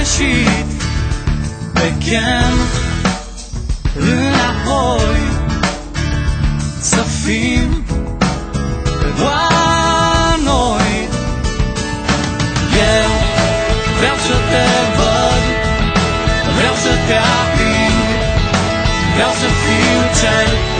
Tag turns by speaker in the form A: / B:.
A: sfârșit. Te chem înapoi să fim doar noi. Eu vreau să te văd, vreau să te ating, vreau să fiu cel